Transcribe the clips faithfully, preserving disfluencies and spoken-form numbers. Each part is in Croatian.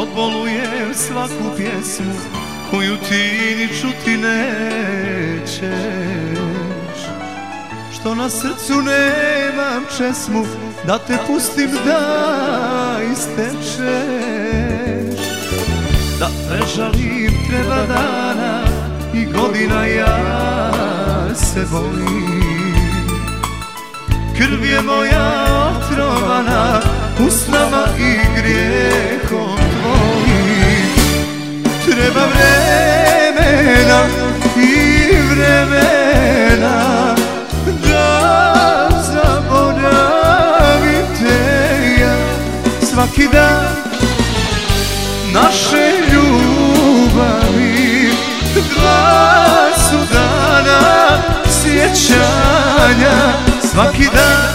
odbolujem svaku pjesmu koju ti ni čuti nećeš, što na srcu nemam česmu da te pustim da istečeš. Da prežalim treba dana i godina, ja se bojim. Krv je moja otrovana usnama i grijehom tvojim. Treba vremena i vremena da zaboravim te ja. Svaki dan naše ljubavi dva su dana sjećanja. Svaki dan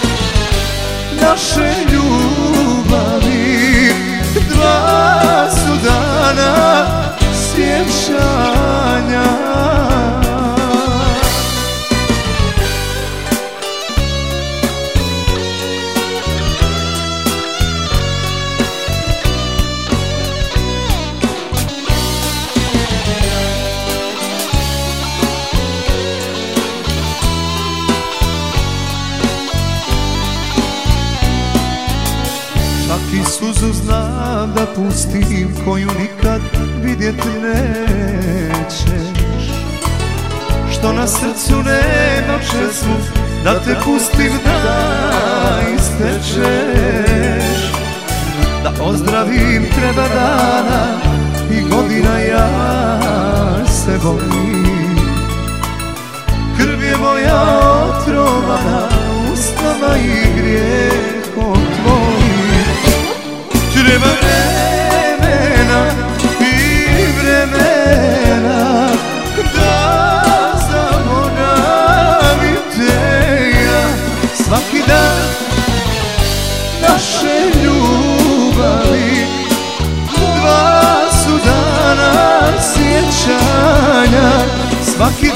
naše ljubavi dva su dana sjećanja. I suzu znam da pustim koju nikad vidjet nećeš, što na srcu nema česmu da te pustim da istečeš. Da ozdravim treba dana i godina, ja se bojim. Krv je moja otrovana usnama i grijehom tvojim. Treba vremena i vremena da zaboravim te ja. Svaki dan naše ljubavi dva su dana sjećanja. Svaki